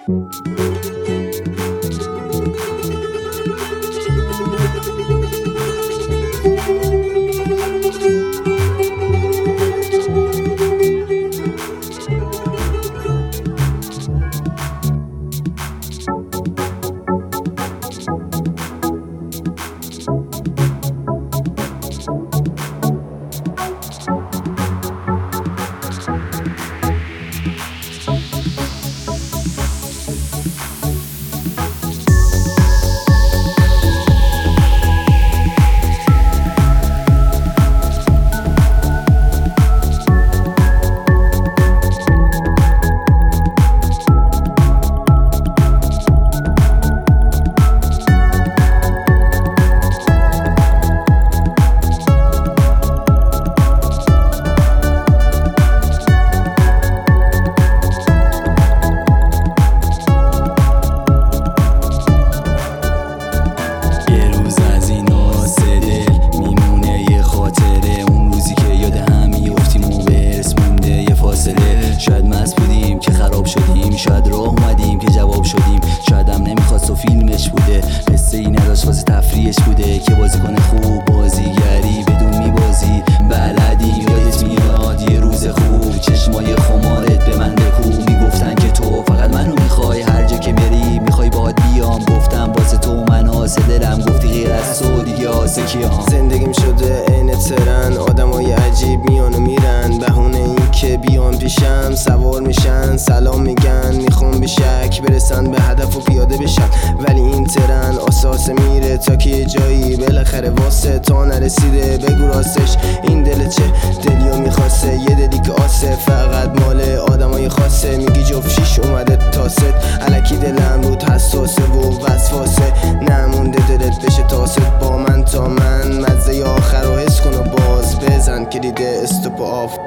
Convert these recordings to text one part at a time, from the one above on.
شاید مست بودیم که خراب شدیم، شاید راه اومدیم که جواب شدیم، شاید هم نمیخواست و فیلمش بوده، قصه ای نداشت واسه تفریحش بوده که بازیکن خوب بازیگری بدون میبازی بلدی. یادت میاد یه روز خوب چشمای خمارت به من بکو، میگفتن که تو فقط منو میخوای، هر جا که بری میخوای باهات بیام، گفتم واسه تو من آسه دلم، گفتی غیر از تو دیگه آسه کیام. زندگیم شده عین ترن، آدمای عجیب میان و میرن، بهونه این که بیان پیشم سوار میشن، سلام میگن، میخوام به شک برسن به هدف و پیاده بشن، ولی این ترن آساسه میره تا که یه جایی بالاخره واسه تا نرسیده. بگو راستش این دل چه دلیو میخواسته، یه دلی که آسه فقط مال آدمای خاصه، میگی جفت شیش اومده تاست، الکی دلم بود حساسه و وسواسه، نمونده دلت بشه تاست با من تا من مزه آخر رو حس کن و باز بزن کلید استوپ و آف.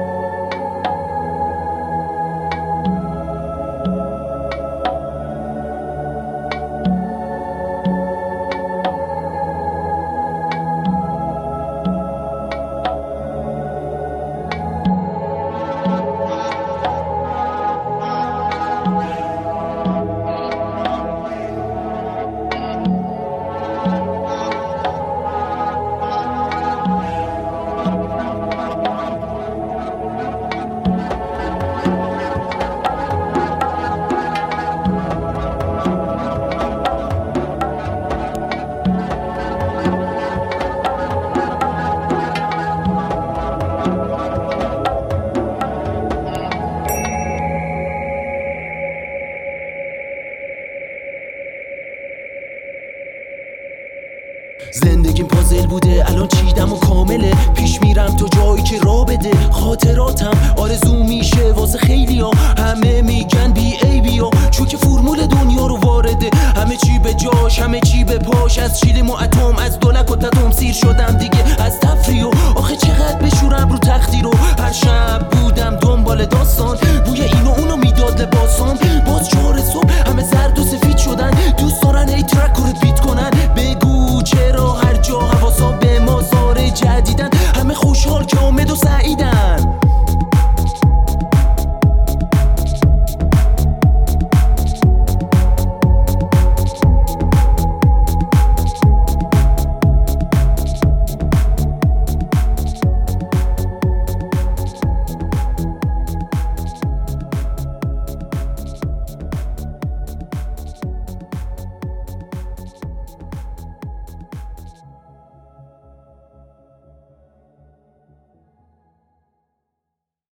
زندگیم پازل بوده الان چیدم و کامله، پیش میرم تو جایی که راه بده، خاطراتم آرزو میشه واسه خیلی ها، همه میگن بی ای بیا چون که فرمول دنیا رو وارده، همه چی به جاش همه چی به پاش، از چیلم و اتم از دولک و تتم سیر شدم دیگه از تفریح و آخه چقدر بشورم رو تختی رو، هر شب بودم دنبال داستان، بوی اینو اونو میداد لباسان، باز 4 صبح همه زرد و سفید شدن، دوست دارن ای ترک رو ریپیت کنن، بگو چرا هر جا حواسا به مازار جدیدن، همه خوشحال که آمد و سعیدن.